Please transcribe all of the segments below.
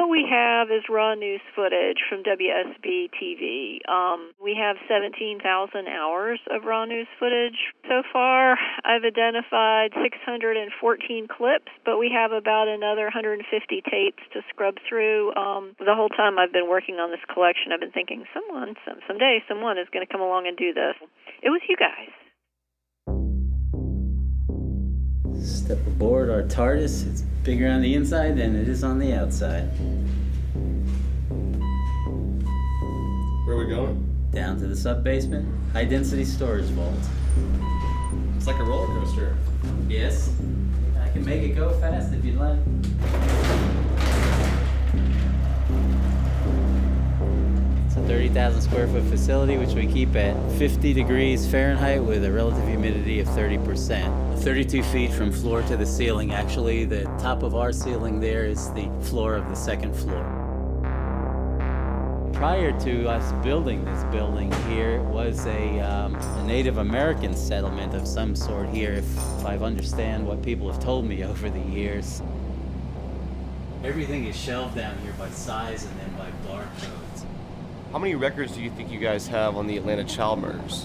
we have is raw news footage from WSB TV. We have 17,000 hours of raw news footage so far. I've identified 614 clips, but we have about another 150 tapes to scrub through. The whole time I've been working on this collection, I've been thinking someday someone is going to come along and do this. It was you guys. Step aboard our TARDIS. It's bigger on the inside than it is on the outside. Where are we going? Down to the sub-basement, high-density storage vault. It's like a roller coaster. Yes. I can make it go fast if you'd like. It's a 30,000 square foot facility which we keep at 50 degrees Fahrenheit with a relative humidity of 30%. 32 feet from floor to the ceiling. Actually, the top of our ceiling there is the floor of the second floor. Prior to us building this building here was a Native American settlement of some sort here, if I understand what people have told me over the years. Everything is shelved down here by size and then by barcodes. How many records do you think you guys have on the Atlanta child murders?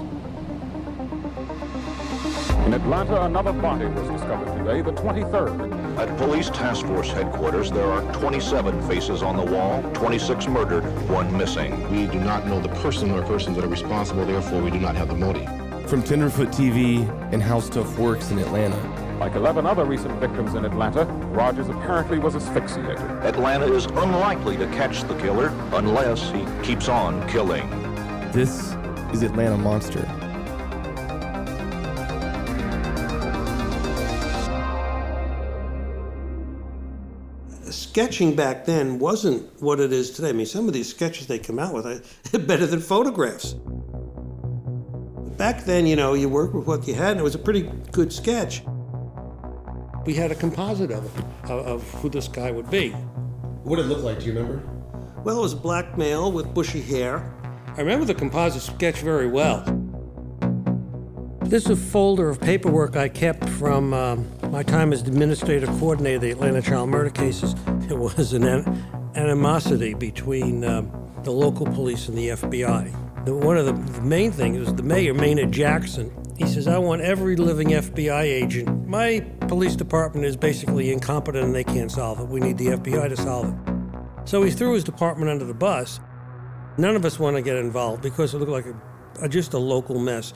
In Atlanta, another body was discovered today, the 23rd. At Police Task Force headquarters, there are 27 faces on the wall, 26 murdered, 1 missing. We do not know the person or persons that are responsible, therefore we do not have the motive. From Tenderfoot TV and How Stuff Works in Atlanta. Like 11 other recent victims in Atlanta, Rogers apparently was asphyxiated. Atlanta is unlikely to catch the killer unless he keeps on killing. This is Atlanta Monster. Sketching back then wasn't what it is today. I mean, some of these sketches they come out with are better than photographs. Back then, you worked with what you had, and it was a pretty good sketch. We had a composite of who this guy would be. What did it look like, do you remember? Well, it was a black male with bushy hair. I remember the composite sketch very well. This is a folder of paperwork I kept from my time as administrative coordinator of the Atlanta child murder cases. It was an animosity between the local police and the FBI. One of the main things was the mayor, Maynard Jackson. He says, I want every living FBI agent. My police department is basically incompetent and they can't solve it. We need the FBI to solve it. So he threw his department under the bus. None of us want to get involved because it looked like just a local mess.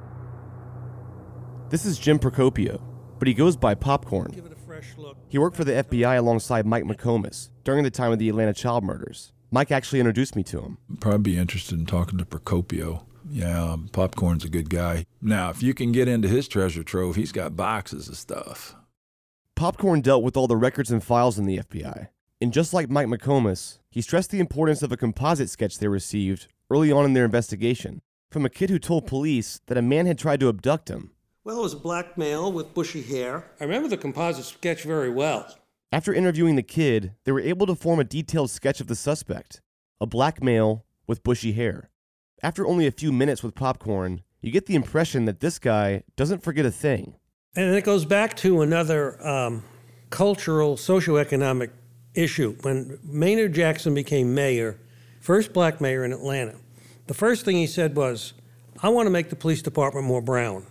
This is Jim Procopio, but he goes by Popcorn. Give it a fresh look. He worked for the FBI alongside Mike McComas during the time of the Atlanta child murders. Mike actually introduced me to him. Probably be interested in talking to Procopio. Yeah, Popcorn's a good guy. Now, if you can get into his treasure trove, he's got boxes of stuff. Popcorn dealt with all the records and files in the FBI. And just like Mike McComas, he stressed the importance of a composite sketch they received early on in their investigation from a kid who told police that a man had tried to abduct him. Well, it was a black male with bushy hair. I remember the composite sketch very well. After interviewing the kid, they were able to form a detailed sketch of the suspect, a black male with bushy hair. After only a few minutes with Popcorn, you get the impression that this guy doesn't forget a thing. And it goes back to another cultural, socioeconomic issue. When Maynard Jackson became mayor, first black mayor in Atlanta, the first thing he said was, I want to make the police department more brown.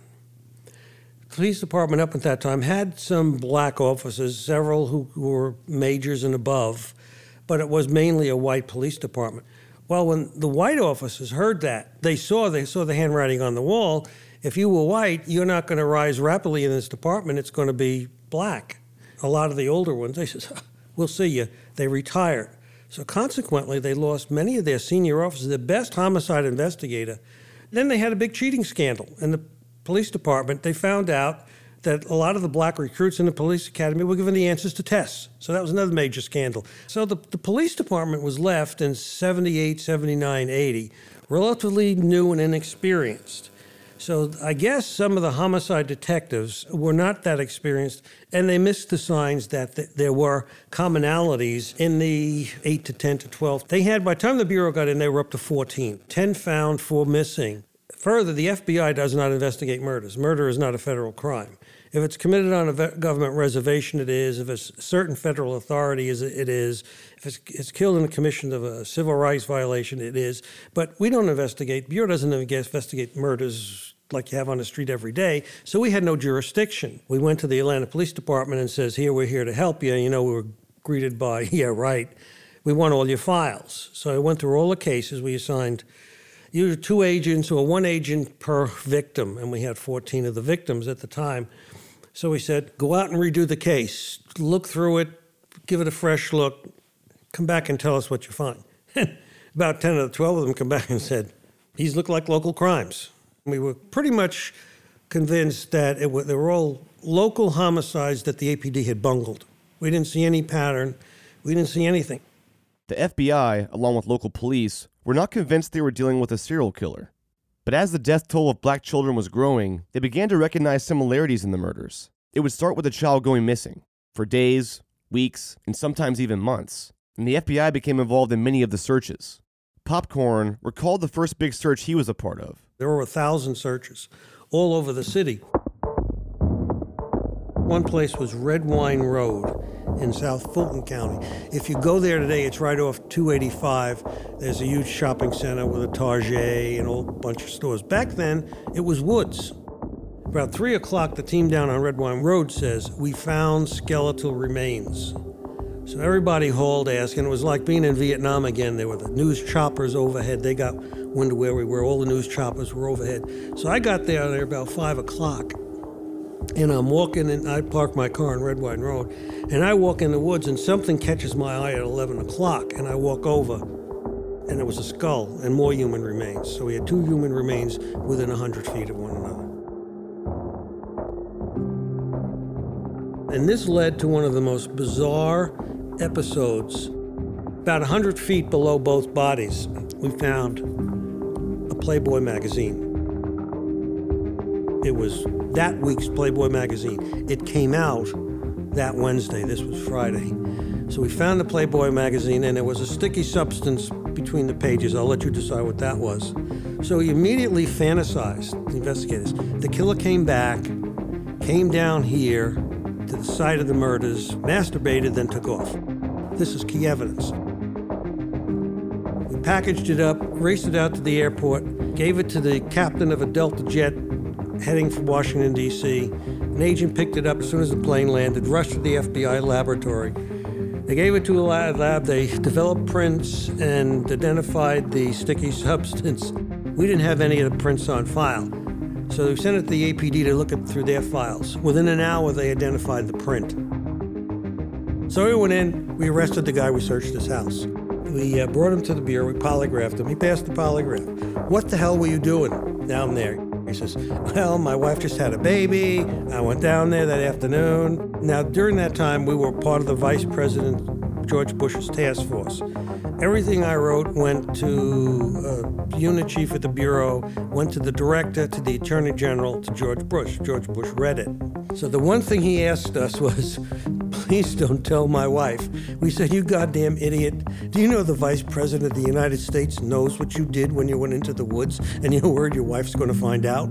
The police department up at that time had some black officers, several who were majors and above, but it was mainly a white police department. Well, when the white officers heard that, they saw the handwriting on the wall. If you were white, you're not going to rise rapidly in this department. It's going to be black. A lot of the older ones, they said, we'll see you. They retired. So consequently, they lost many of their senior officers, their best homicide investigator. Then they had a big cheating scandal in the police department. They found out that a lot of the black recruits in the police academy were given the answers to tests. So that was another major scandal. So the police department was left in 78, 79, 80, relatively new and inexperienced. So I guess some of the homicide detectives were not that experienced, and they missed the signs that there were commonalities in the 8 to 10 to 12. They had, by the time the Bureau got in, they were up to 14. 10 found, 4 missing. Further, the FBI does not investigate murders. Murder is not a federal crime. If it's committed on a government reservation, it is. If it's a certain federal authority, it is. If it's killed in the commission of a civil rights violation, it is. But we don't investigate. The Bureau doesn't investigate murders like you have on the street every day. So we had no jurisdiction. We went to the Atlanta Police Department and says, here, we're here to help you. You know, we were greeted by, yeah, right. We want all your files. So I went through all the cases. We assigned usually 2 agents or 1 agent per victim, and we had 14 of the victims at the time. So we said, go out and redo the case, look through it, give it a fresh look, come back and tell us what you find. About 10 of the 12 of them come back and said, these look like local crimes. We were pretty much convinced that they were all local homicides that the APD had bungled. We didn't see any pattern. We didn't see anything. The FBI, along with local police, were not convinced they were dealing with a serial killer. But as the death toll of black children was growing, they began to recognize similarities in the murders. It would start with a child going missing, for days, weeks, and sometimes even months, and the FBI became involved in many of the searches. Popcorn recalled the first big search he was a part of. There were 1,000 searches all over the city. One place was Red Wine Road in South Fulton County. If you go there today, it's right off 285. There's a huge shopping center with a Target and a whole bunch of stores. Back then, it was woods. About 3 o'clock, the team down on Red Wine Road says, we found skeletal remains. So everybody hauled ass, and it was like being in Vietnam again. There were the news choppers overhead. They got wind of where we were. All the news choppers were overhead. So I got there about 5 o'clock. And I'm walking, and I parked my car on Red Wine Road, and I walk in the woods, and something catches my eye at 11 o'clock, and I walk over, and it was a skull and more human remains. So we had 2 human remains within 100 feet of one another. And this led to one of the most bizarre episodes. About 100 feet below both bodies, we found a Playboy magazine. It was that week's Playboy magazine. It came out that Wednesday. This was Friday. So we found the Playboy magazine, and there was a sticky substance between the pages. I'll let you decide what that was. So he immediately fantasized, the investigators. The killer came back, came down here to the site of the murders, masturbated, then took off. This is key evidence. We packaged it up, raced it out to the airport, gave it to the captain of a Delta jet heading for Washington, D.C. An agent picked it up as soon as the plane landed, rushed to the FBI laboratory. They gave it to a lab. They developed prints and identified the sticky substance. We didn't have any of the prints on file. So they sent it to the APD to look through their files. Within an hour, they identified the print. So we went in, we arrested the guy, we searched his house. We brought him to the Bureau, we polygraphed him. He passed the polygraph. What the hell were you doing down there? He says, well, my wife just had a baby. I went down there that afternoon. Now, during that time, we were part of the Vice President George Bush's task force. Everything I wrote went to unit chief at the Bureau, went to the director, to the Attorney General, to George Bush. George Bush read it. So the one thing he asked us was, please don't tell my wife. We said, you goddamn idiot. Do you know the Vice President of the United States knows what you did when you went into the woods and you're worried your wife's going to find out?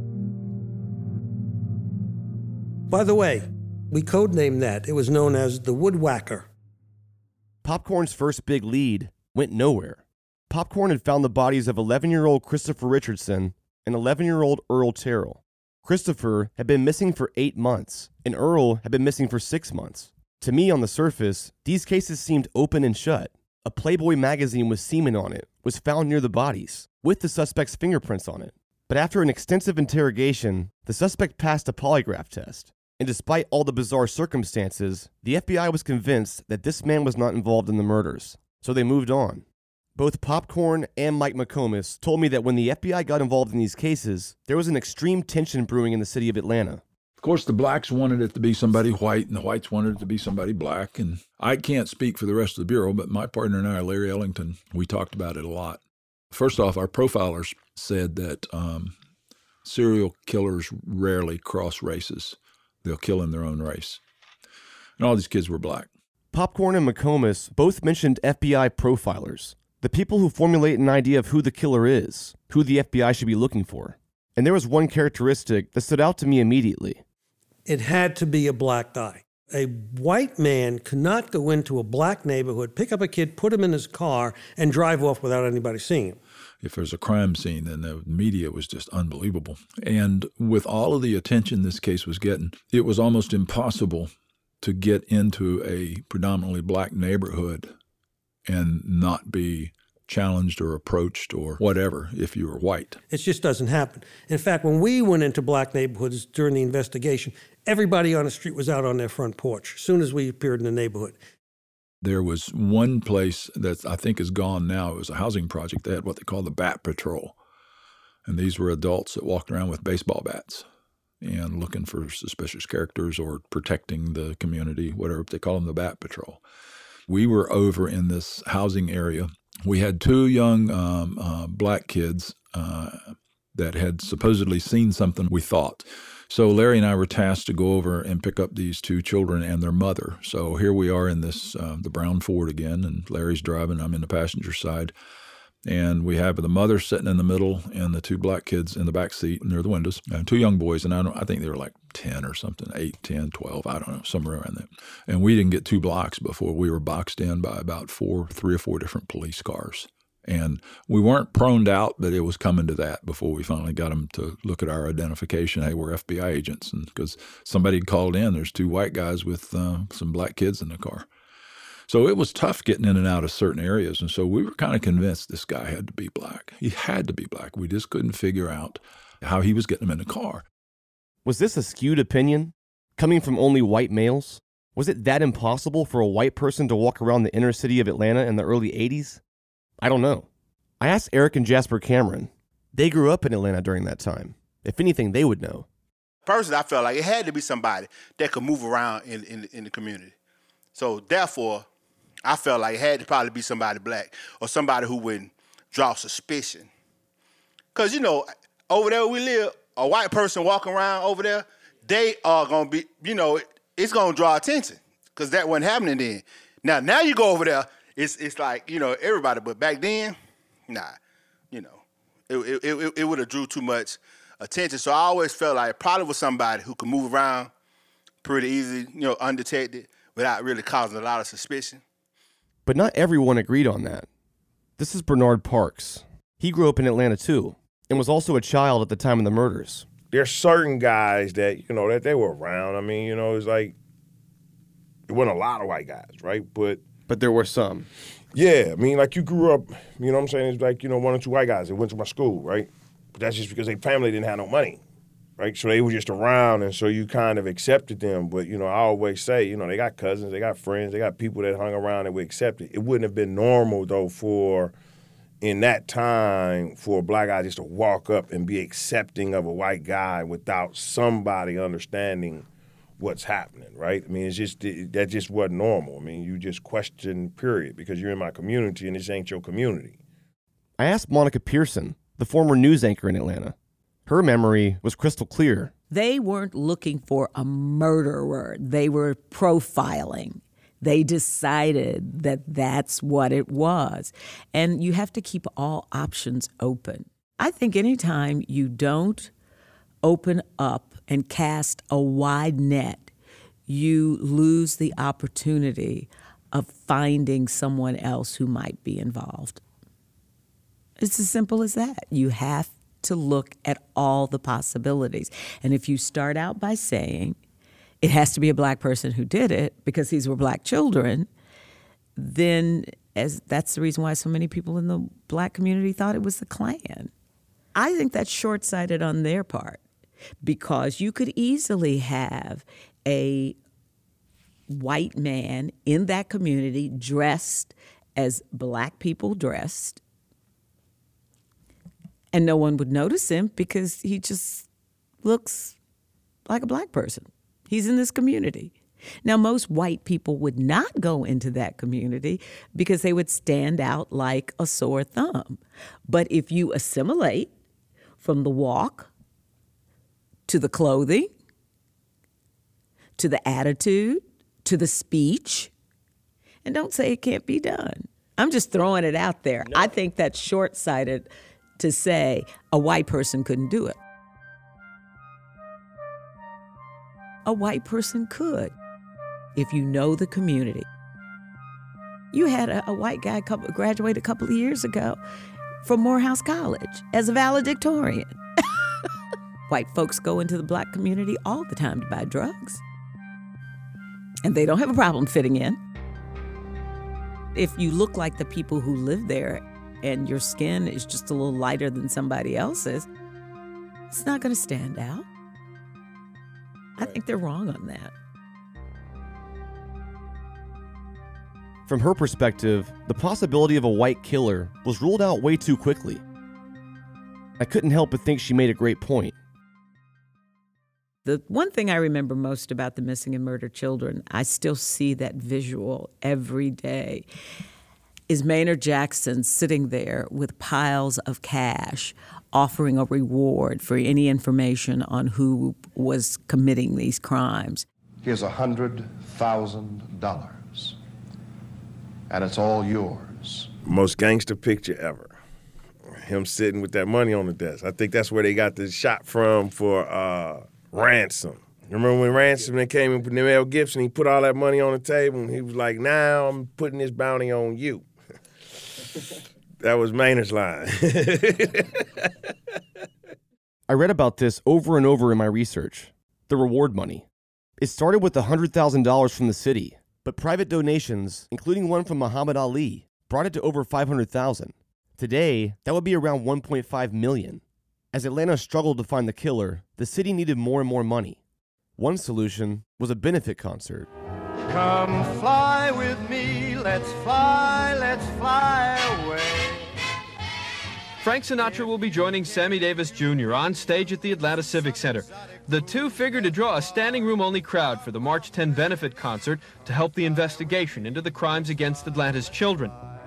By the way, we codenamed that. It was known as the Woodwhacker. Popcorn's first big lead went nowhere. Popcorn had found the bodies of 11-year-old Christopher Richardson and 11-year-old Earl Terrell. Christopher had been missing for 8 months, and Earl had been missing for 6 months. To me, on the surface, these cases seemed open and shut. A Playboy magazine with semen on it was found near the bodies, with the suspect's fingerprints on it. But after an extensive interrogation, the suspect passed a polygraph test. And despite all the bizarre circumstances, the FBI was convinced that this man was not involved in the murders, so they moved on. Both Popcorn and Mike McComas told me that when the FBI got involved in these cases, there was an extreme tension brewing in the city of Atlanta. Of course, the blacks wanted it to be somebody white, and the whites wanted it to be somebody black. And I can't speak for the rest of the Bureau, but my partner and I, Larry Ellington, we talked about it a lot. First off, our profilers said that serial killers rarely cross races. They'll kill in their own race. And all these kids were black. Popcorn and McComas both mentioned FBI profilers, the people who formulate an idea of who the killer is, who the FBI should be looking for. And there was one characteristic that stood out to me immediately. it had to be a black guy. A white man could not go into a black neighborhood, pick up a kid, put him in his car, and drive off without anybody seeing him. If there's a crime scene, then the media was just unbelievable. And with all of the attention this case was getting, it was almost impossible to get into a predominantly black neighborhood and not be challenged or approached or whatever if you were white. It just doesn't happen. In fact, when we went into black neighborhoods during the investigation, everybody on the street was out on their front porch as soon as we appeared in the neighborhood. There was one place that I think is gone now. It was a housing project. They had what they call the Bat Patrol. And these were adults that walked around with baseball bats and looking for suspicious characters or protecting the community, whatever. They call them the Bat Patrol. We were over in this housing area. We had two young black kids that had supposedly seen something, we thought. So Larry and I were tasked to go over and pick up these two children and their mother. So here we are in this the brown Ford again, and Larry's driving. I'm in the passenger side. And we have the mother sitting in the middle and the two black kids in the back seat near the windows. And two young boys, and I think they were like 10 or something, 8, 10, 12, I don't know, somewhere around there. And we didn't get 2 blocks before we were boxed in by about 3 or 4 different police cars. And we weren't proned out, but it was coming to that before we finally got them to look at our identification. Hey, we're FBI agents. And because somebody had called in, there's 2 white guys with some black kids in the car. So it was tough getting in and out of certain areas. And so we were kind of convinced this guy had to be black. He had to be black. We just couldn't figure out how he was getting them in the car. Was this a skewed opinion? Coming from only white males? Was it that impossible for a white person to walk around the inner city of Atlanta in the early 80s? I don't know. I asked Eric and Jasper Cameron. They grew up in Atlanta during that time. If anything, they would know. Personally, I felt like it had to be somebody that could move around in the community. So therefore, I felt like it had to probably be somebody black or somebody who wouldn't draw suspicion. Because, over there where we live, a white person walking around over there, they are going to be, it's going to draw attention because that wasn't happening then. Now you go over there, it's like, everybody. But back then, nah, it would have drew too much attention. So I always felt like it probably was somebody who could move around pretty easy, undetected without really causing a lot of suspicion. But not everyone agreed on that. This is Bernard Parks. He grew up in Atlanta too, and was also a child at the time of the murders. There's certain guys that, that they were around. I mean, it's like, it wasn't a lot of white guys, right? But there were some. Yeah, I mean, like you grew up, what I'm saying? It's like, 1 or 2 white guys that went to my school, right? But that's just because their family didn't have no money, right? So they were just around, and so you kind of accepted them. But, I always say, they got cousins, they got friends, they got people that hung around and we accepted. It wouldn't have been normal, though, in that time, for a black guy just to walk up and be accepting of a white guy without somebody understanding what's happening, right? I mean, that just wasn't normal. I mean, you just question, period, because you're in my community and this ain't your community. I asked Monica Pearson, the former news anchor in Atlanta. Her memory was crystal clear. They weren't looking for a murderer. They were profiling. They decided that that's what it was. And you have to keep all options open. I think anytime you don't open up and cast a wide net, you lose the opportunity of finding someone else who might be involved. It's as simple as that. You have to look at all the possibilities. And if you start out by saying it has to be a black person who did it because these were black children, then that's the reason why so many people in the black community thought it was the Klan. I think that's short-sighted on their part, because you could easily have a white man in that community dressed as black people dressed, and no one would notice him because he just looks like a black person. He's in this community. Now, most white people would not go into that community because they would stand out like a sore thumb. But if you assimilate from the walk to the clothing, to the attitude, to the speech, and don't say it can't be done. I'm just throwing it out there. No. I think that's short-sighted to say a white person couldn't do it. a white person could, if you know the community. You had a white guy graduate a couple of years ago from Morehouse College as a valedictorian. White folks go into the black community all the time to buy drugs. And they don't have a problem fitting in. If you look like the people who live there and your skin is just a little lighter than somebody else's, it's not going to stand out. I think they're wrong on that. From her perspective, the possibility of a white killer was ruled out way too quickly. I couldn't help but think she made a great point. The one thing I remember most about the missing and murdered children, I still see that visual every day, is Maynard Jackson sitting there with piles of cash, offering a reward for any information on who was committing these crimes. Here's $100,000, and it's all yours. Most gangster picture ever. Him sitting with that money on the desk. I think that's where they got the shot from for Ransom. Remember when Ransom came in with Mel Gibson, he put all that money on the table and he was like, now I'm putting this bounty on you. That was Maynard's line. I read about this over and over in my research. The reward money. It started with $100,000 from the city, but private donations, including one from Muhammad Ali, brought it to over $500,000. Today, that would be around $1.5 million. As Atlanta struggled to find the killer, the city needed more and more money. One solution was a benefit concert. Come fly with me, let's fly away. Frank Sinatra will be joining Sammy Davis Jr. on stage at the Atlanta Civic Center. The two figured to draw a standing room only crowd for the March 10 benefit concert to help the investigation into the crimes against Atlanta's children.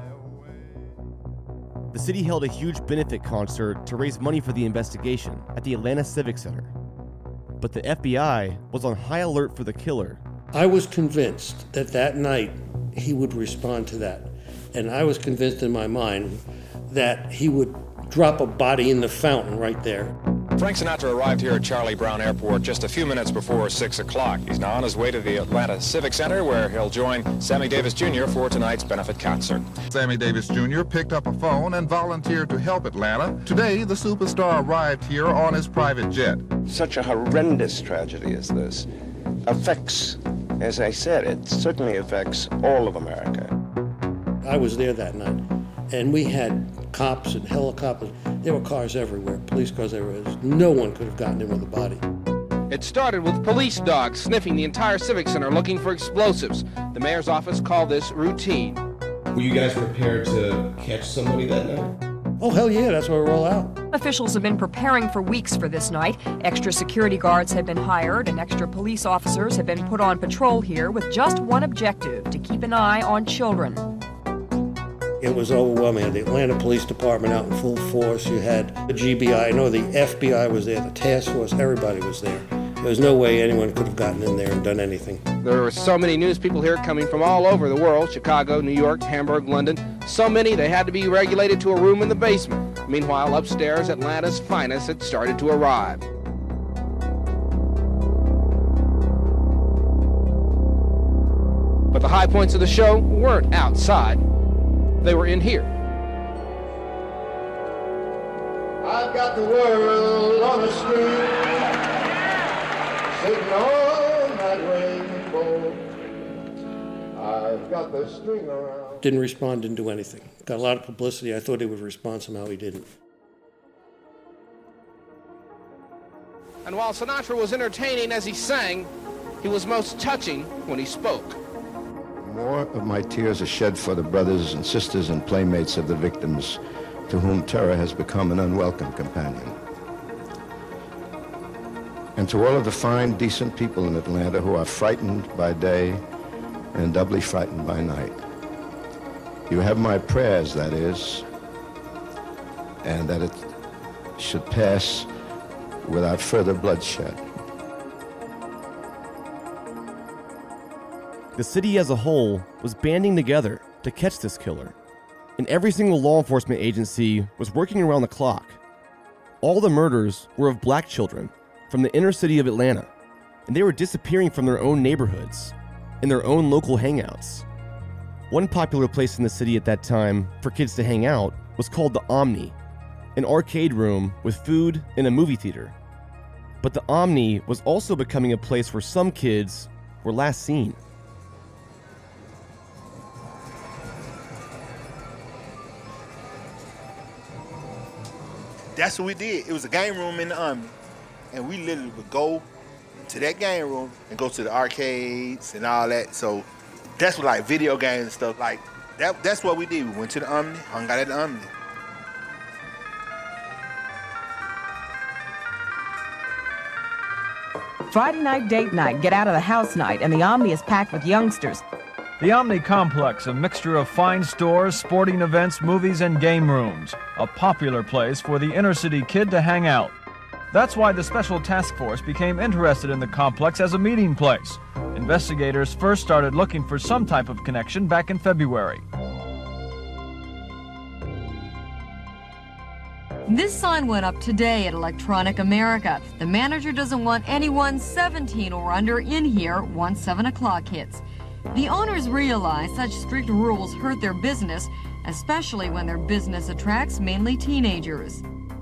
The city held a huge benefit concert to raise money for the investigation at the Atlanta Civic Center. But the FBI was on high alert for the killer. I was convinced that that night he would respond to that. And I was convinced in my mind that he would drop a body in the fountain right there. Frank Sinatra arrived here at Charlie Brown Airport just a few minutes before 6 o'clock. He's now on his way to the Atlanta Civic Center, where he'll join Sammy Davis Jr. for tonight's benefit concert. Sammy Davis Jr. picked up a phone and volunteered to help Atlanta. Today, the superstar arrived here on his private jet. Such a horrendous tragedy as this affects, as I said, it certainly affects all of America. I was there that night, and we had cops and helicopters. There were cars everywhere, police cars everywhere. No one could have gotten in with a body. It started with police dogs sniffing the entire Civic Center looking for explosives. The mayor's office called this routine. Were you guys prepared to catch somebody that night? Oh, hell yeah, that's why we roll out. Officials have been preparing for weeks for this night. Extra security guards have been hired and extra police officers have been put on patrol here with just one objective: to keep an eye on children. It was overwhelming. The Atlanta Police Department out in full force. You had the GBI, the FBI was there, the task force, everybody was there. There was no way anyone could have gotten in there and done anything. There were so many news people here coming from all over the world: Chicago, New York, Hamburg, London. So many they had to be regulated to a room in the basement. Meanwhile, upstairs, Atlanta's finest had started to arrive. But the high points of the show weren't outside. They were in here. I've got the world on a string, sitting on that rainbow. I've got the string around. Didn't respond, didn't do anything. Got a lot of publicity. I thought he would respond, somehow he didn't. And while Sinatra was entertaining as he sang, he was most touching when he spoke. More of my tears are shed for the brothers and sisters and playmates of the victims, to whom terror has become an unwelcome companion. And to all of the fine, decent people in Atlanta who are frightened by day and doubly frightened by night. You have my prayers, that is, and that it should pass without further bloodshed. The city as a whole was banding together to catch this killer, and every single law enforcement agency was working around the clock. All the murders were of black children from the inner city of Atlanta. and they were disappearing from their own neighborhoods and their own local hangouts. One popular place in the city at that time for kids to hang out was called the Omni, an arcade room with food and a movie theater. But the Omni was also becoming a place where some kids were last seen. That's what we did. It was a game room in the Omni, and we literally would go to that game room and go to the arcades and all that. So that's what, like, video games and stuff like that. That's what we did. We went to the Omni, hung out at the Omni. Friday night date night, get out of the house night, and the Omni is packed with youngsters. The Omni Complex, a mixture of fine stores, sporting events, movies, and game rooms. A popular place for the inner city kid to hang out. That's why the Special Task Force became interested in the complex as a meeting place. Investigators first started looking for some type of connection back in February. This sign went up today at Electronic America. The manager doesn't want anyone 17 or under in here once 7 o'clock hits. The owners realize such strict rules hurt their business, especially when their business attracts mainly teenagers.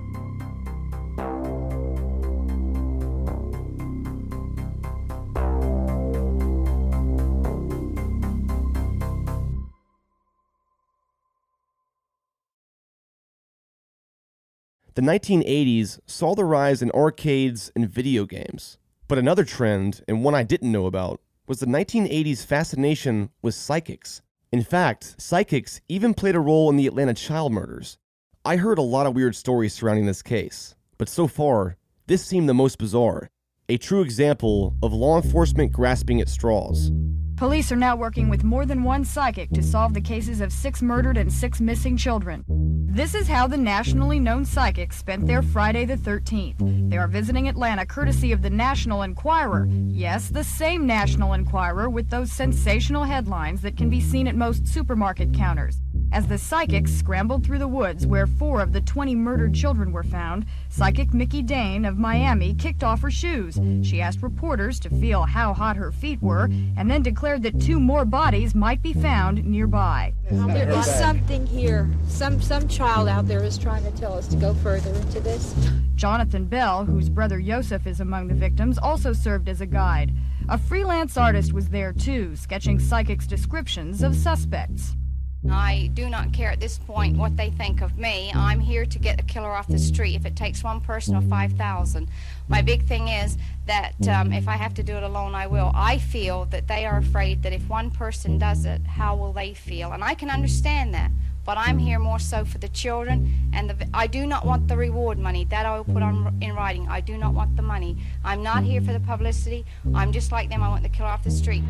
The 1980s saw the rise in arcades and video games. But another trend, and one I didn't know about, was the 1980s fascination with psychics. In fact, psychics even played a role in the Atlanta child murders. I heard a lot of weird stories surrounding this case, but so far, this seemed the most bizarre. A true example of law enforcement grasping at straws. Police are now working with more than one psychic to solve the cases of 6 murdered and 6 missing children. This is how the nationally known psychics spent their Friday the 13th. They are visiting Atlanta courtesy of the National Enquirer. Yes, the same National Enquirer with those sensational headlines that can be seen at most supermarket counters. As the psychics scrambled through the woods where 4 of the 20 murdered children were found, psychic Mickey Dane of Miami kicked off her shoes. She asked reporters to feel how hot her feet were and then declared that 2 more bodies might be found nearby. There is something here. Some child out there is trying to tell us to go further into this. Jonathan Bell, whose brother Yosef is among the victims, also served as a guide. A freelance artist was there too, sketching psychics' descriptions of suspects. I do not care at this point what they think of me. I'm here to get the killer off the street. If it takes one person or 5,000. My big thing is that if I have to do it alone, I will. I feel that they are afraid that if one person does it, how will they feel? And I can understand that. But I'm here more so for the children, and I do not want the reward money. That I will put on in writing. I do not want the money. I'm not here for the publicity. I'm just like them. I want the killer off the street.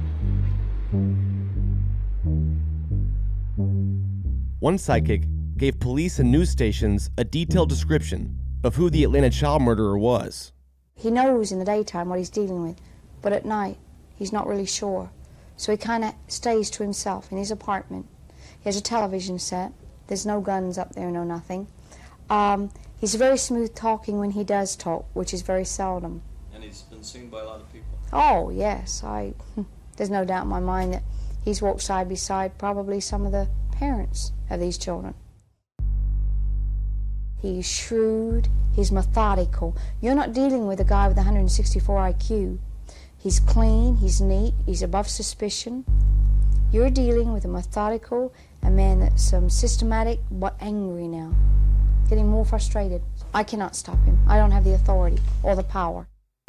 One psychic gave police and news stations a detailed description of who the Atlanta child murderer was. He knows in the daytime what he's dealing with, but at night he's not really sure. So he kind of stays to himself in his apartment. He has a television set. There's no guns up there, no nothing. He's very smooth talking when he does talk, which is very seldom. And he's been seen by a lot of people. Oh, yes. There's no doubt in my mind that he's walked side by side probably some of the parents of these children. He's shrewd, he's methodical. You're not dealing with a guy with 164 IQ. He's clean, he's neat, he's above suspicion. You're dealing with a methodical, a man that's systematic but angry now, getting more frustrated. I cannot stop him. I don't have the authority or the power.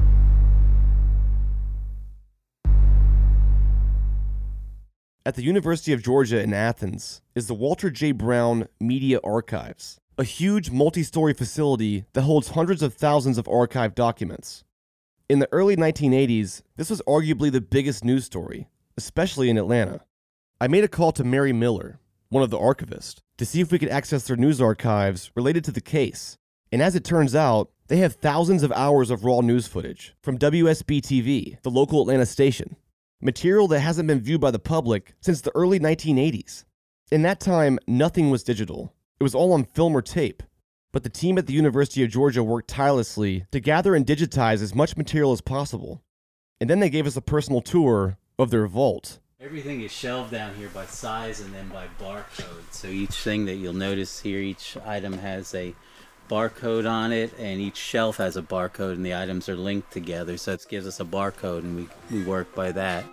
At the University of Georgia in Athens is the Walter J. Brown Media Archives, a huge multi-story facility that holds hundreds of thousands of archived documents. In the early 1980s, this was arguably the biggest news story, especially in Atlanta. I made a call to Mary Miller, one of the archivists, to see if we could access their news archives related to the case. And as it turns out, they have thousands of hours of raw news footage from WSB-TV, the local Atlanta station. Material that hasn't been viewed by the public since the early 1980s. In that time, nothing was digital. It was all on film or tape. But the team at the University of Georgia worked tirelessly to gather and digitize as much material as possible. And then they gave us a personal tour of their vault. Everything is shelved down here by size and then by barcode. So each thing that you'll notice here, each item has a barcode on it, and each shelf has a barcode, and the items are linked together. So it gives us a barcode, and we work by that.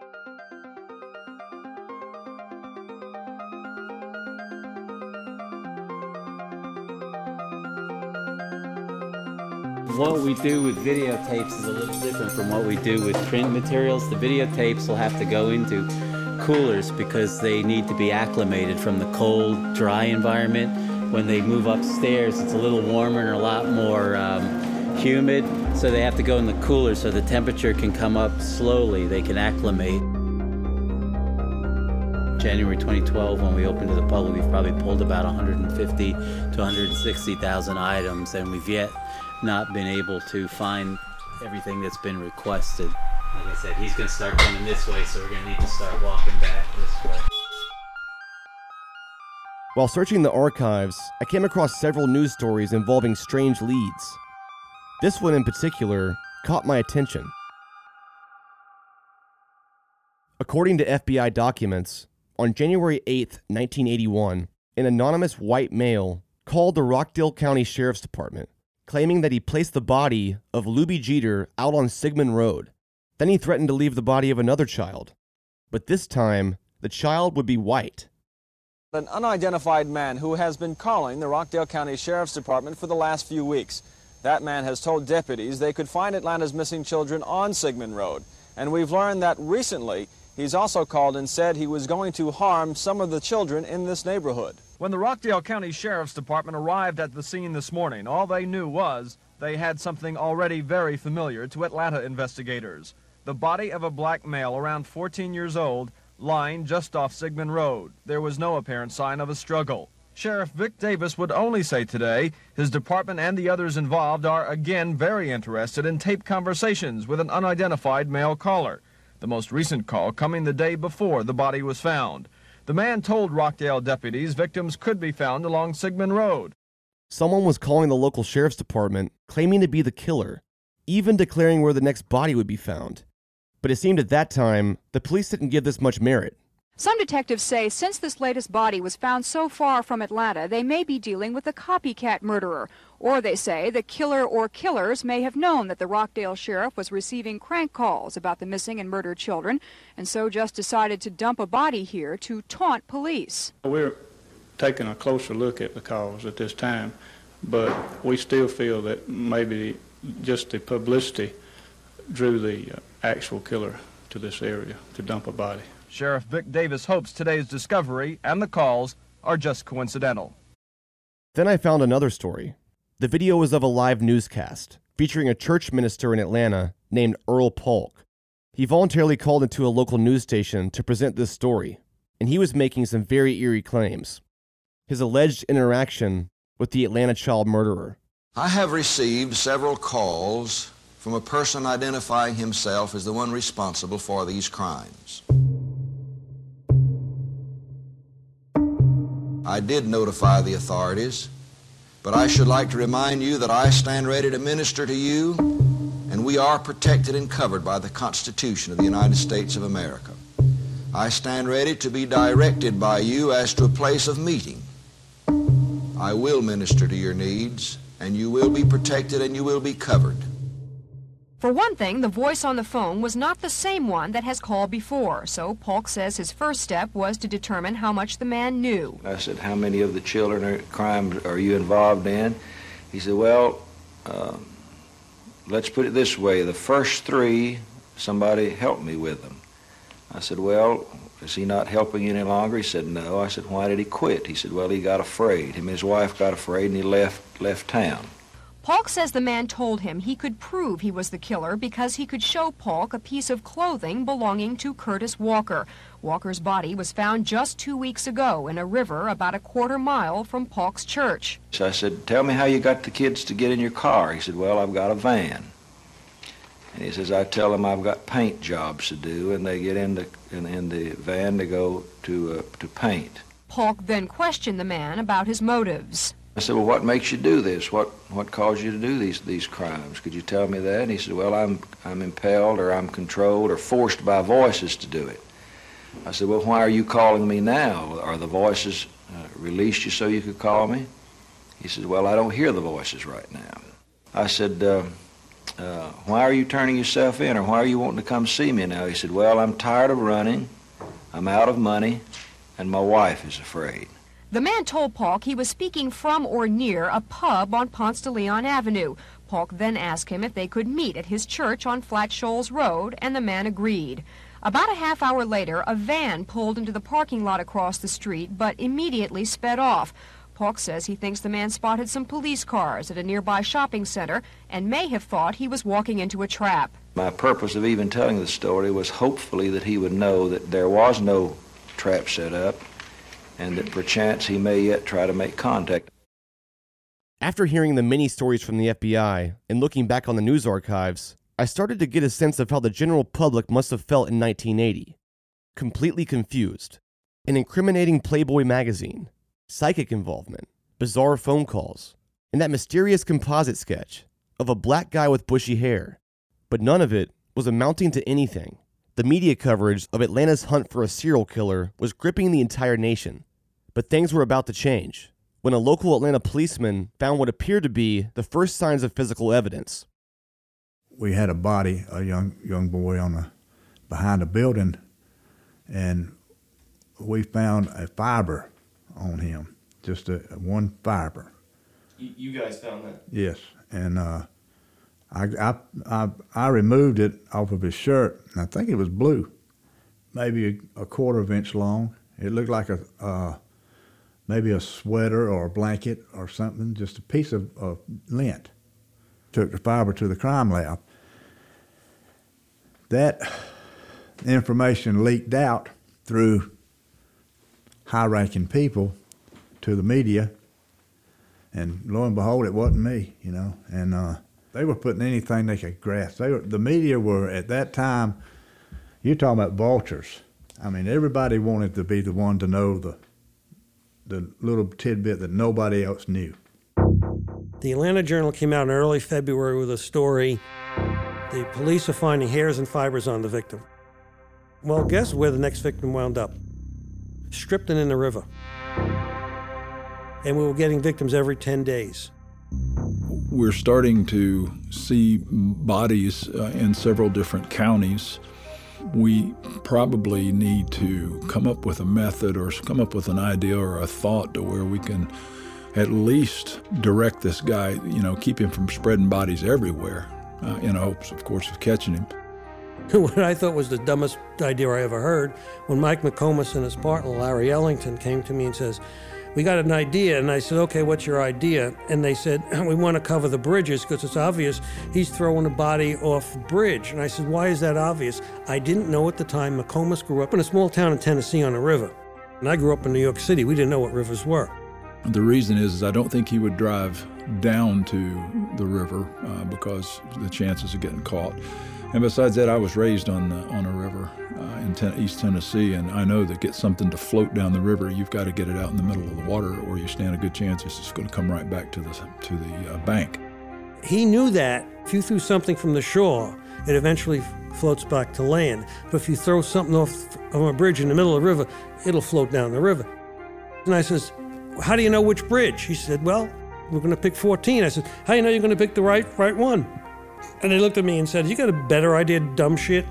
What we do with videotapes is a little different from what we do with print materials. The videotapes will have to go into coolers because they need to be acclimated from the cold, dry environment. When they move upstairs, it's a little warmer and a lot more humid, so they have to go in the cooler so the temperature can come up slowly. They can acclimate. January 2012, when we opened to the public, we've probably pulled about 150 to 160,000 items, and we've yet not been able to find everything that's been requested. Like I said, he's going to start coming this way, so we're going to need to start walking back this way. While searching the archives, I came across several news stories involving strange leads. This one in particular caught my attention. According to FBI documents, on January 8, 1981, an anonymous white male called the Rockdale County Sheriff's Department, claiming that he placed the body of Luby Jeter out on Sigmund Road. Then he threatened to leave the body of another child. But this time, the child would be white. An unidentified man who has been calling the Rockdale County Sheriff's Department for the last few weeks. That man has told deputies they could find Atlanta's missing children on Sigmund Road. And we've learned that recently he's also called and said he was going to harm some of the children in this neighborhood. When the Rockdale County Sheriff's Department arrived at the scene this morning, all they knew was they had something already very familiar to Atlanta investigators. The body of a black male around 14 years old lying just off Sigmund Road. There was no apparent sign of a struggle. Sheriff Vic Davis would only say today his department and the others involved are again very interested in taped conversations with an unidentified male caller. The most recent call coming the day before the body was found. The man told Rockdale deputies victims could be found along Sigmund Road. Someone was calling the local sheriff's department, claiming to be the killer, even declaring where the next body would be found. But it seemed at that time, the police didn't give this much merit. Some detectives say since this latest body was found so far from Atlanta, they may be dealing with a copycat murderer. Or they say the killer or killers may have known that the Rockdale sheriff was receiving crank calls about the missing and murdered children, and so just decided to dump a body here to taunt police. We're taking a closer look at the calls at this time, but we still feel that maybe just the publicity drew the actual killer to this area to dump a body. Sheriff Vic Davis hopes today's discovery and the calls are just coincidental. Then I found another story. The video was of a live newscast featuring a church minister in Atlanta named Earl Polk. He voluntarily called into a local news station to present this story, and he was making some very eerie claims. His alleged interaction with the Atlanta child murderer. I have received several calls from a person identifying himself as the one responsible for these crimes. I did notify the authorities, but I should like to remind you that I stand ready to minister to you, and we are protected and covered by the Constitution of the United States of America. I stand ready to be directed by you as to a place of meeting. I will minister to your needs, and you will be protected and you will be covered. For one thing, the voice on the phone was not the same one that has called before, so Polk says his first step was to determine how much the man knew. I said, how many of the children or crimes are you involved in? He said, well, let's put it this way. The first three, somebody helped me with them. I said, well, is he not helping any longer? He said, no. I said, why did he quit? He said, well, he got afraid. Him and his wife got afraid, and he left town. Polk says the man told him he could prove he was the killer because he could show Polk a piece of clothing belonging to Curtis Walker. Walker's body was found just 2 weeks ago in a river about a quarter mile from Polk's church. So I said, tell me how you got the kids to get in your car. He said, well, I've got a van. And he says, I tell them I've got paint jobs to do, and they get in the van to go to paint. Polk then questioned the man about his motives. I said, well, what makes you do this? What caused you to do these crimes? Could you tell me that? And he said, well, I'm impelled or I'm controlled or forced by voices to do it. I said, well, why are you calling me now? Are the voices released you so you could call me? He said, well, I don't hear the voices right now. I said, why are you turning yourself in, or why are you wanting to come see me now? He said, well, I'm tired of running, I'm out of money, and my wife is afraid. The man told Paulk he was speaking from or near a pub on Ponce de Leon Avenue. Paulk then asked him if they could meet at his church on Flat Shoals Road, and the man agreed. About a half hour later, a van pulled into the parking lot across the street, but immediately sped off. Paulk says he thinks the man spotted some police cars at a nearby shopping center and may have thought he was walking into a trap. My purpose of even telling the story was hopefully that he would know that there was no trap set up and that perchance he may yet try to make contact. After hearing the many stories from the FBI and looking back on the news archives, I started to get a sense of how the general public must have felt in 1980. Completely confused. An incriminating Playboy magazine, psychic involvement, bizarre phone calls, and that mysterious composite sketch of a black guy with bushy hair. But none of it was amounting to anything. The media coverage of Atlanta's hunt for a serial killer was gripping the entire nation. But things were about to change when a local Atlanta policeman found what appeared to be the first signs of physical evidence. We had a body, a young boy behind a building, and we found a fiber on him, just one fiber. You guys found that? Yes, and I removed it off of his shirt, and I think it was blue, maybe a quarter of an inch long. It looked like maybe a sweater or a blanket or something, just a piece of lint. Took the fiber to the crime lab. That information leaked out through high-ranking people to the media, and lo and behold, it wasn't me, and they were putting anything they could grasp. The media were, at that time, you're talking about vultures. I mean, everybody wanted to be the one to know the little tidbit that nobody else knew. The Atlanta Journal came out in early February with a story. The police are finding hairs and fibers on the victim. Well, guess where the next victim wound up? Stripped and in the river. And we were getting victims every 10 days. We're starting to see bodies in several different counties. We probably need to come up with a method or come up with an idea or a thought to where we can at least direct this guy, keep him from spreading bodies everywhere, in hopes, of course, of catching him. What I thought was the dumbest idea I ever heard, when Mike McComas and his partner, Larry Ellington, came to me and says, we got an idea. And I said, okay, what's your idea? And they said, we want to cover the bridges because it's obvious he's throwing a body off the bridge. And I said, why is that obvious? I didn't know at the time. McComas grew up in a small town in Tennessee on a river. And I grew up in New York City. We didn't know what rivers were. The reason is I don't think he would drive down to the river because the chances of getting caught. And besides that, I was raised on a river in East Tennessee, and I know that get something to float down the river, you've got to get it out in the middle of the water, or you stand a good chance it's just going to come right back to the bank. He knew that if you threw something from the shore, it eventually floats back to land. But if you throw something off of a bridge in the middle of the river, it'll float down the river. And I says, how do you know which bridge? He said, well, we're going to pick 14. I said, how do you know you're going to pick the right one? And they looked at me and said, you got a better idea, dumb shit?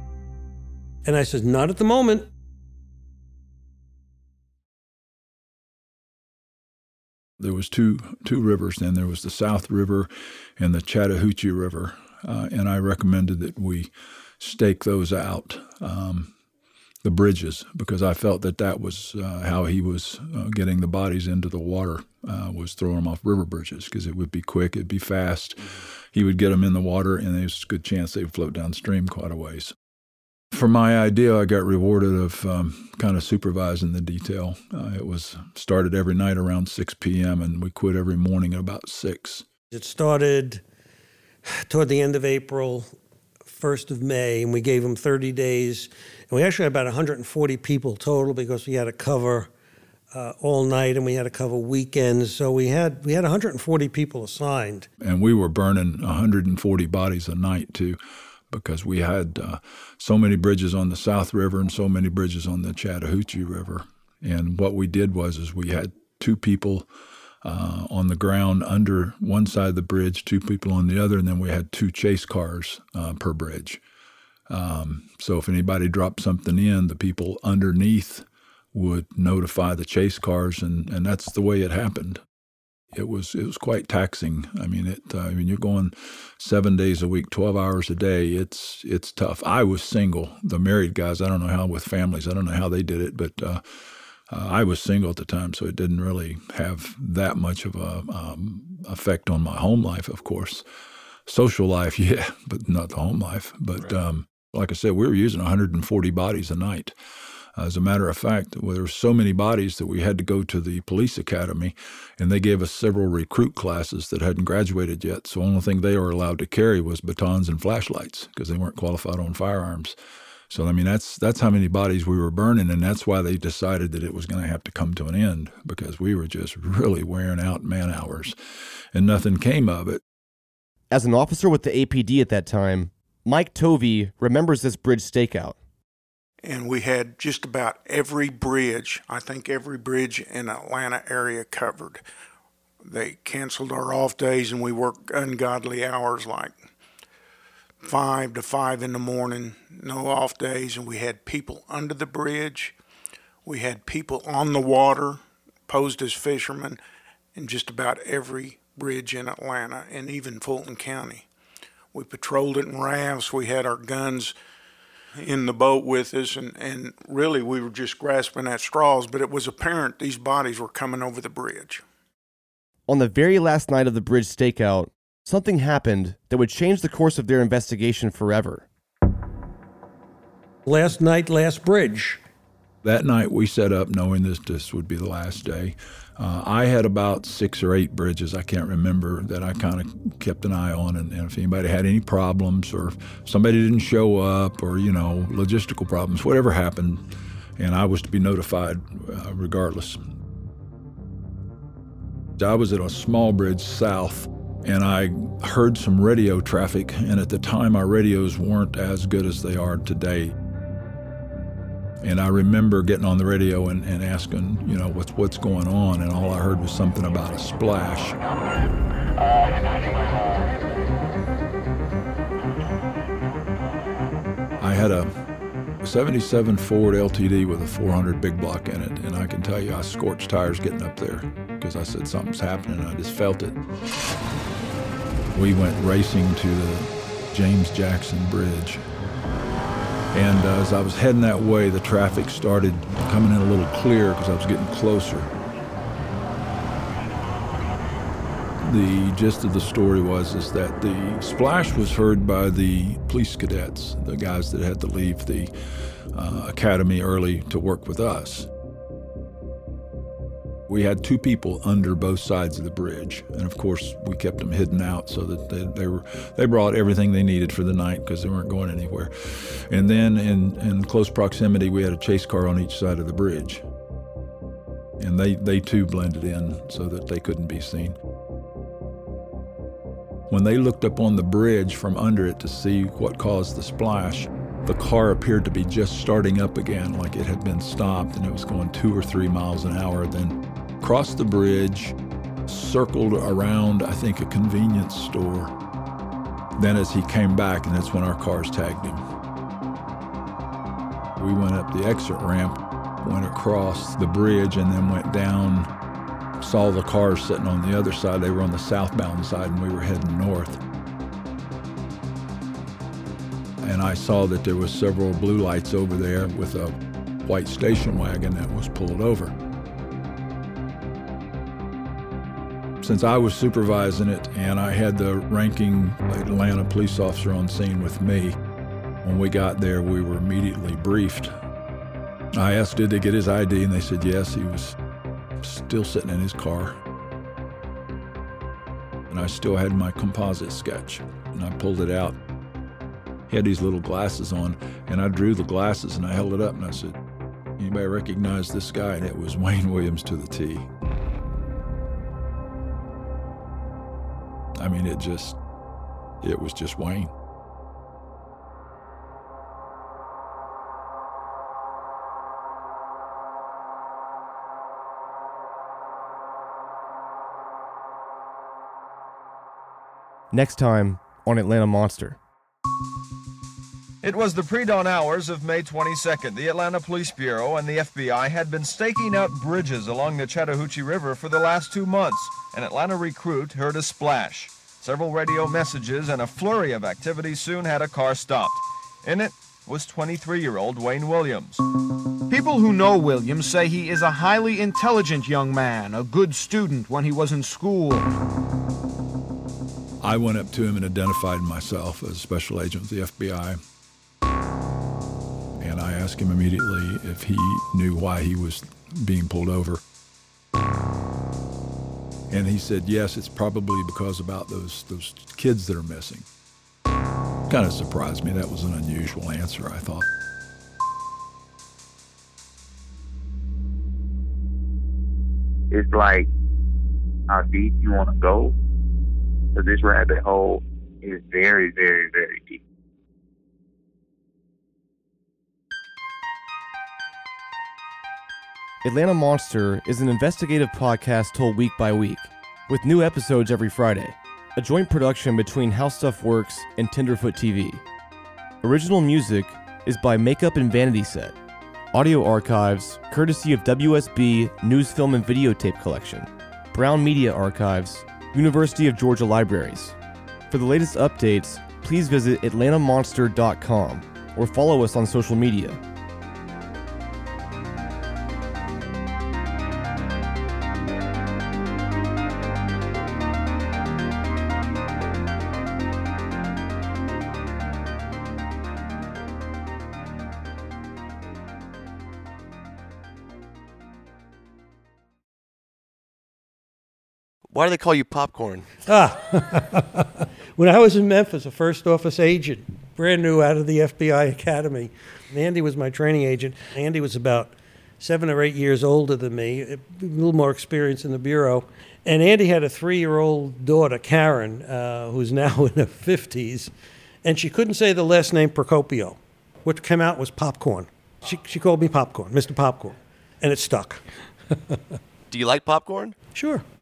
And I said, not at the moment. There was two rivers then. There was the South River and the Chattahoochee River. And I recommended that we stake those out, the bridges, because I felt that was how he was getting the bodies into the water, was throwing them off river bridges, because it would be quick, it'd be fast. He would get them in the water, and there's a good chance they would float downstream quite a ways. For my idea, I got rewarded of kind of supervising the detail. It was started every night around 6 p.m., and we quit every morning at about 6. It started toward the end of April, 1st of May, and we gave them 30 days. And we actually had about 140 people total because we had to cover all night, and we had a couple weekends. So we had 140 people assigned. And we were burning 140 bodies a night, too, because we had so many bridges on the South River and so many bridges on the Chattahoochee River. And what we did was we had 2 people on the ground under one side of the bridge, 2 people on the other, and then we had 2 chase cars per bridge. So if anybody dropped something in, the people underneath would notify the chase cars, and that's the way it happened. It was quite taxing. I mean, you're going 7 days a week, 12 hours a day. It's tough. I was single. The married guys, I don't know how with families. I don't know how they did it, but I was single at the time, so it didn't really have that much of a effect on my home life, of course. Social life, yeah, but not the home life. But like I said, we were using 140 bodies a night. As a matter of fact, there were so many bodies that we had to go to the police academy, and they gave us several recruit classes that hadn't graduated yet. So the only thing they were allowed to carry was batons and flashlights because they weren't qualified on firearms. So, I mean, that's how many bodies we were burning, and that's why they decided that it was going to have to come to an end, because we were just really wearing out man hours, and nothing came of it. As an officer with the APD at that time, Mike Tovey remembers this bridge stakeout. And we had just about every bridge, I think every bridge in the Atlanta area covered. They canceled our off days, and we worked ungodly hours like 5 to 5 in the morning, no off days, and we had people under the bridge. We had people on the water, posed as fishermen, in just about every bridge in Atlanta and even Fulton County. We patrolled it in rafts. We had our guns in the boat with us, and really we were just grasping at straws, but it was apparent these bodies were coming over the bridge. On the very last night of the bridge stakeout, something happened that would change the course of their investigation forever. Last night, last bridge. That night we set up knowing this would be the last day. I had about 6 or 8 bridges, I can't remember, that I kind of kept an eye on, and if anybody had any problems or somebody didn't show up or, logistical problems, whatever happened, and I was to be notified regardless. I was at a small bridge south, and I heard some radio traffic, and at the time our radios weren't as good as they are today. And I remember getting on the radio and asking, what's going on, and all I heard was something about a splash. I had a 77 Ford LTD with a 400 big block in it, and I can tell you I scorched tires getting up there because I said something's happening, and I just felt it. We went racing to the James Jackson Bridge. And as I was heading that way, the traffic started coming in a little clearer because I was getting closer. The gist of the story is that the splash was heard by the police cadets, the guys that had to leave the academy early to work with us. We had 2 people under both sides of the bridge, and of course we kept them hidden out so that they brought everything they needed for the night because they weren't going anywhere. And then in close proximity we had a chase car on each side of the bridge, and they too blended in so that they couldn't be seen. When they looked up on the bridge from under it to see what caused the splash, the car appeared to be just starting up again, like it had been stopped, and it was going 2 or 3 miles an hour, then crossed the bridge, circled around, I think, a convenience store. Then as he came back, and that's when our cars tagged him. We went up the exit ramp, went across the bridge, and then went down, saw the cars sitting on the other side. They were on the southbound side, and we were heading north. And I saw that there was several blue lights over there with a white station wagon that was pulled over. Since I was supervising it and I had the ranking Atlanta police officer on scene with me, when we got there, we were immediately briefed. I asked, did they get his ID? And they said yes, he was still sitting in his car. And I still had my composite sketch, and I pulled it out. He had these little glasses on, and I drew the glasses and I held it up and I said, Anybody recognize this guy? And it was Wayne Williams to the T. I mean, it was just Wayne. Next time on Atlanta Monster. It was the pre-dawn hours of May 22nd. The Atlanta Police Bureau and the FBI had been staking out bridges along the Chattahoochee River for the last 2 months. An Atlanta recruit heard a splash. Several radio messages and a flurry of activity soon had a car stopped. In it was 23-year-old Wayne Williams. People who know Williams say he is a highly intelligent young man, a good student when he was in school. I went up to him and identified myself as a special agent with the FBI. And I asked him immediately if he knew why he was being pulled over. And he said, yes, it's probably because about those kids that are missing. Kind of surprised me. That was an unusual answer, I thought. It's like, how deep you want to go? Because this rabbit hole is very, very, very deep. Atlanta Monster is an investigative podcast told week by week, with new episodes every Friday, a joint production between How Stuff Works and Tenderfoot TV. Original music is by Makeup and Vanity Set. Audio archives, courtesy of WSB News, Film, and Videotape Collection. Brown Media Archives, University of Georgia Libraries. For the latest updates, please visit atlantamonster.com or follow us on social media. Why do they call you Popcorn? When I was in Memphis, a first office agent, brand new out of the FBI Academy. Andy was my training agent. Andy was about 7 or 8 years older than me, a little more experience in the Bureau. And Andy had a 3-year-old daughter, Karen, who's now in her 50s, and she couldn't say the last name Procopio. What came out was Popcorn. She called me Popcorn, Mr. Popcorn, and it stuck. Do you like popcorn? Sure.